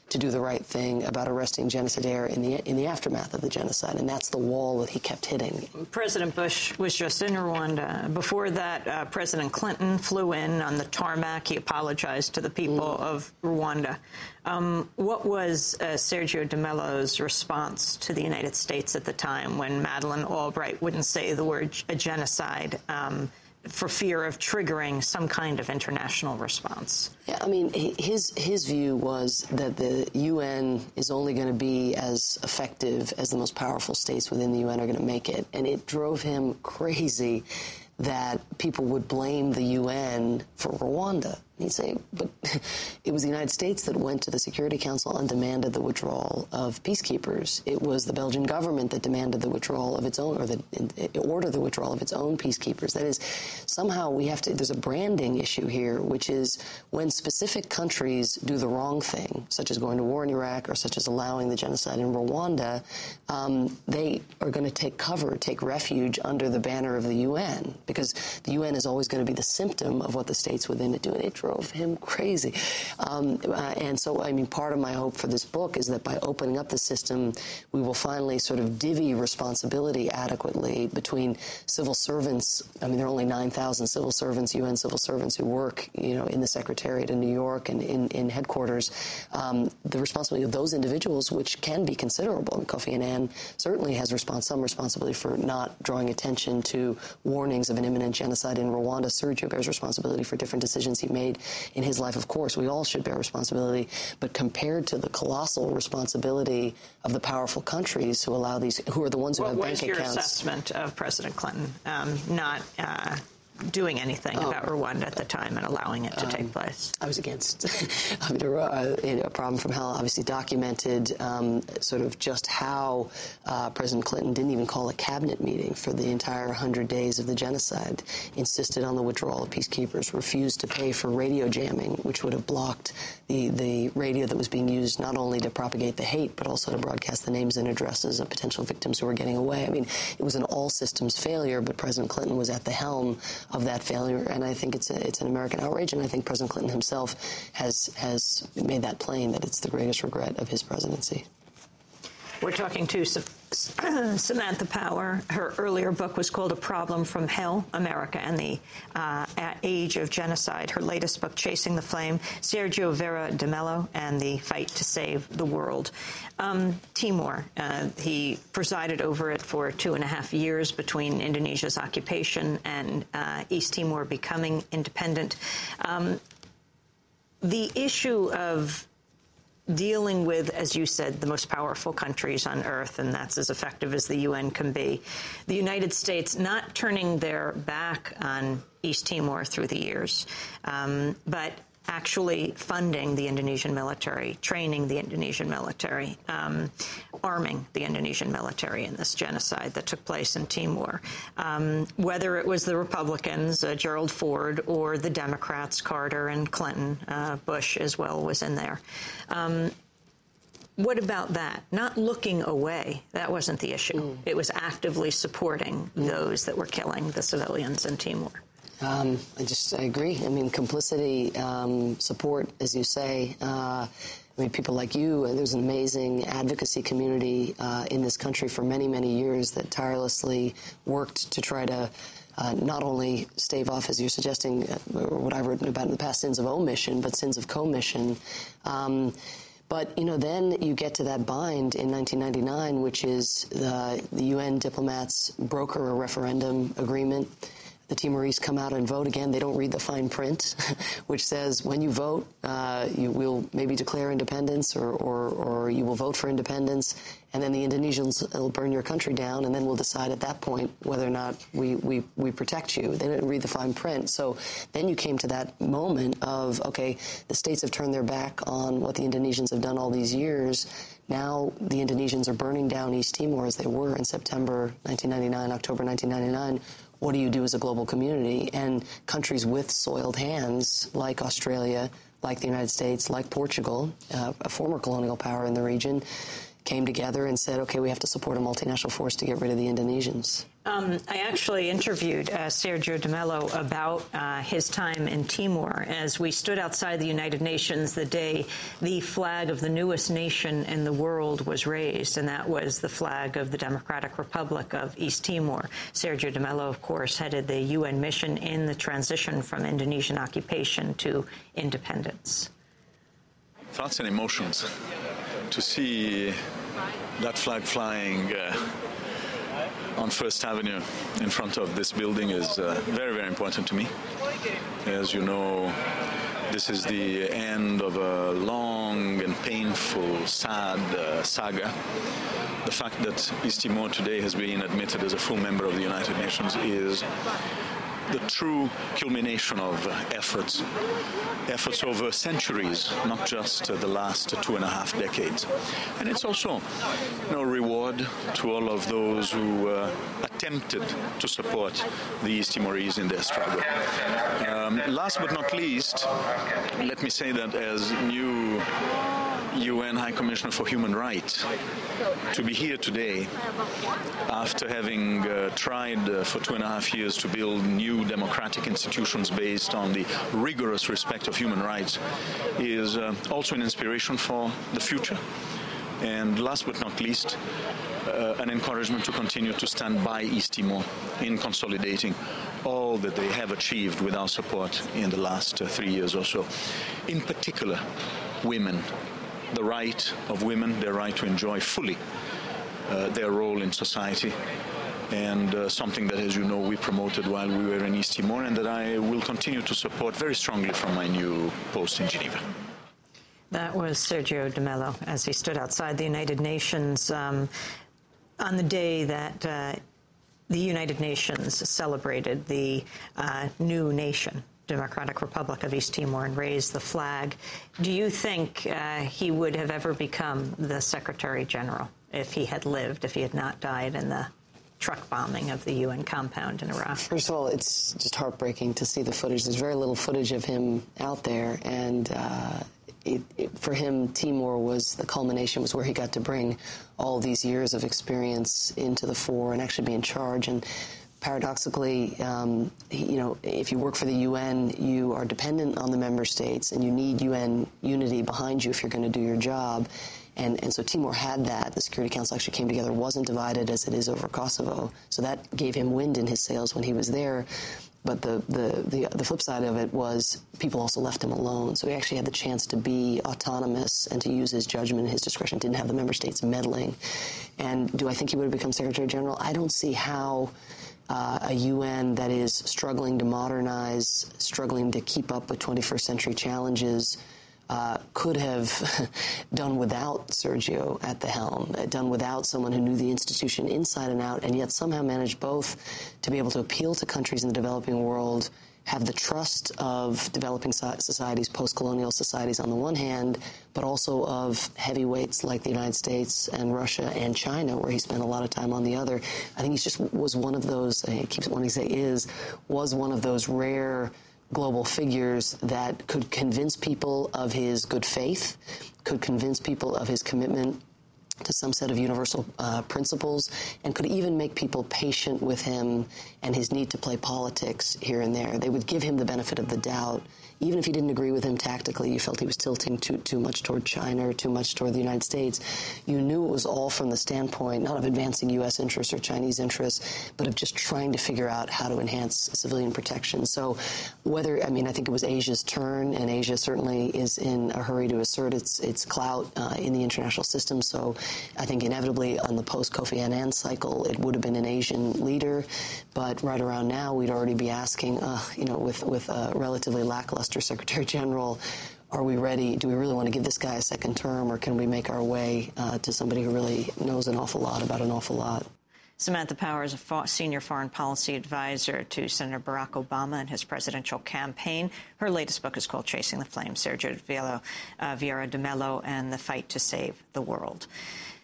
to do the right thing about arresting genocidaires in the in the aftermath of the genocide, and that's the wall that he kept hitting. President Bush was just in Rwanda. Before that, uh, President Clinton flew in on the tarmac. He apologized to the people mm. of Rwanda. Um, what was uh, Sergio de Mello's response to the United States at the time when Madeleine Albright wouldn't say the word a genocide um, for fear of triggering some kind of international response? Yeah, I mean, his his view was that the U N is only going to be as effective as the most powerful states within the U N are going to make it, and it drove him crazy that people would blame the U N for Rwanda. He'd say, but it was the United States that went to the Security Council and demanded the withdrawal of peacekeepers. It was the Belgian government that demanded the withdrawal of its own, or the order the withdrawal of its own peacekeepers. That is, somehow we have to, there's a branding issue here, which is when specific countries do the wrong thing, such as going to war in Iraq or such as allowing the genocide in Rwanda, um, they are going to take cover, take refuge under the banner of the U N, because the U N is always going to be the symptom of what the states within it do. And it drove him crazy. Um, uh, and so, I mean, part of my hope for this book is that by opening up the system, we will finally sort of divvy responsibility adequately between civil servants. I mean, there are only nine thousand civil servants, U N civil servants who work, you know, in the Secretariat in New York and in, in headquarters. Um, the responsibility of those individuals, which can be considerable. And Kofi Annan certainly has respons- some responsibility for not drawing attention to warnings of an imminent genocide in Rwanda. Sergio bears responsibility for different decisions he made in his life. Of course, we all should bear responsibility, but compared to the colossal responsibility of the powerful countries who allow these, who are the ones who what have bank accounts. What was your assessment of President Clinton um, not uh, doing anything oh. about Rwanda at the time and allowing it to um, take place? I was against. I mean, a, a problem from hell obviously documented um, sort of just how uh, President Clinton didn't even call a cabinet meeting for the entire one hundred days of the genocide, insisted on the withdrawal of peacekeepers, refused to pay for radio jamming, which would have blocked the, the radio that was being used not only to propagate the hate, but also to broadcast the names and addresses of potential victims who were getting away. I mean, it was an all-systems failure, but President Clinton was at the helm of that failure, and I think it's a, it's an American outrage, and I think President Clinton himself has has made that plain, that it's the greatest regret of his presidency. We're talking to Samantha Power. Her earlier book was called A Problem from Hell, America and the uh, Age of Genocide. Her latest book, Chasing the Flame, Sergio Vera de Mello and the Fight to Save the World. Um, Timor, uh, he presided over it for two and a half years between Indonesia's occupation and uh, East Timor becoming independent. Um, the issue of dealing with, as you said, the most powerful countries on earth, and that's as effective as the U N can be. The United States not turning their back on East Timor through the years, um, but actually funding the Indonesian military, training the Indonesian military, um, arming the Indonesian military in this genocide that took place in Timor. Um, whether it was the Republicans, uh, Gerald Ford, or the Democrats, Carter and Clinton, uh, Bush as well was in there. Um, What about that? Not looking away. That wasn't the issue. Mm. It was actively supporting mm. those that were killing the civilians in Timor. Um, I just I agree. I mean, complicity, um, support, as you say. Uh, I mean, people like you, and there's an amazing advocacy community uh, in this country for many, many years that tirelessly worked to try to Uh, not only stave off, as you're suggesting, uh, or what I've written about in the past, sins of omission, but sins of commission. Um, but, you know, then you get to that bind in nineteen ninety-nine, which is the, the U N diplomats broker a referendum agreement. The Timorese come out and vote again. They don't read the fine print, which says when you vote, uh, you will maybe declare independence or, or, or you will vote for independence, and then the Indonesians will burn your country down, and then we'll decide at that point whether or not we, we, we protect you. They didn't read the fine print. So then you came to that moment of, okay, the states have turned their back on what the Indonesians have done all these years. Now the Indonesians are burning down East Timor as they were in September nineteen ninety-nine, October nineteen ninety-nine. What do you do as a global community? And countries with soiled hands, like Australia, like the United States, like Portugal, uh, a former colonial power in the region, came together and said, okay, we have to support a multinational force to get rid of the Indonesians. Um, I actually interviewed uh, Sergio de Mello about uh, his time in Timor as we stood outside the United Nations the day the flag of the newest nation in the world was raised, and that was the flag of the Democratic Republic of East Timor. Sergio de Mello, of course, headed the U N mission in the transition from Indonesian occupation to independence. Thoughts and emotions. To see that flag flying uh, on First Avenue in front of this building is uh, very, very important to me. As you know, this is the end of a long and painful, sad uh, saga. The fact that East Timor today has been admitted as a full member of the United Nations is the true culmination of uh, efforts, efforts over centuries, not just uh, the last two and a half decades. And it's also, you know, a reward to all of those who uh, attempted to support the East Timorese in their struggle. Um, last but not least, let me say that as new U N High Commissioner for Human Rights, to be here today after having uh, tried uh, for two and a half years to build new democratic institutions based on the rigorous respect of human rights is uh, also an inspiration for the future. And last but not least, uh, an encouragement to continue to stand by East Timor in consolidating all that they have achieved with our support in the last uh, three years or so. In particular, women. The right of women, their right to enjoy fully uh, their role in society, and uh, something that, as you know, we promoted while we were in East Timor and that I will continue to support very strongly from my new post in Geneva. That was Sergio de Mello as he stood outside the United Nations um, on the day that uh, the United Nations celebrated the uh, new nation, Democratic Republic of East Timor, and raised the flag. Do you think uh, he would have ever become the Secretary General if he had lived, if he had not died in the truck bombing of the U N compound in Iraq? First of all, it's just heartbreaking to see the footage. There's very little footage of him out there, and uh, it, it, for him, Timor was the culmination, was where he got to bring all these years of experience into the fore and actually be in charge. And paradoxically, um, you know, if you work for the U N, you are dependent on the member states, and you need U N unity behind you if you're going to do your job. And, and so Timor had that. The Security Council actually came together, wasn't divided as it is over Kosovo. So that gave him wind in his sails when he was there. But the, the, the, the flip side of it was people also left him alone. So he actually had the chance to be autonomous and to use his judgment and his discretion, didn't have the member states meddling. And do I think he would have become Secretary General? I don't see how Uh, a U N that is struggling to modernize, struggling to keep up with twenty-first century challenges, uh, could have done without Sergio at the helm, uh, done without someone who knew the institution inside and out, and yet somehow managed both to be able to appeal to countries in the developing world, have the trust of developing societies, post-colonial societies on the one hand, but also of heavyweights like the United States and Russia and China, where he spent a lot of time on the other. I think he just was one of those, I keep wanting to say is, was one of those rare global figures that could convince people of his good faith, could convince people of his commitment to some set of universal uh, principles, and could even make people patient with him and his need to play politics here and there. They would give him the benefit of the doubt. Even if you didn't agree with him tactically, you felt he was tilting too, too much toward China or too much toward the United States, you knew it was all from the standpoint not of advancing U S interests or Chinese interests, but of just trying to figure out how to enhance civilian protection. So whether, I mean, I think it was Asia's turn, and Asia certainly is in a hurry to assert its, its clout uh, in the international system. So I think inevitably on the post-Kofi Annan cycle, it would have been an Asian leader. But right around now, we'd already be asking, uh, you know, with, with a relatively lackluster Secretary General, are we ready? Do we really want to give this guy a second term, or can we make our way uh, to somebody who really knows an awful lot about an awful lot? Samantha Power is a senior foreign policy advisor to Senator Barack Obama in his presidential campaign. Her latest book is called Chasing the Flames, Sergio uh, Vieira de Mello and the Fight to Save the World.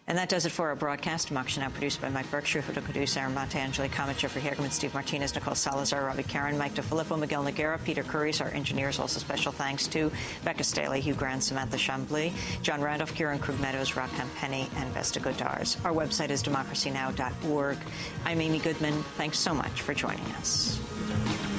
And that does it for our broadcast. Democracy Now! Produced by Mike Berkshire, Huda Caduce, Aaron Mata, Angelique Comet, Jeffrey Hagerman, Steve Martinez, Nicole Salazar, Robbie Karen, Mike DeFilippo, Miguel Noguera, Peter Curries, our engineers. Also special thanks to Becca Staley, Hugh Grant, Samantha Chambly, John Randolph, Kieran Krug Meadows, Rockcom Penny, and Vesta Godars. Our website is democracy now dot org. I'm Amy Goodman. Thanks so much for joining us.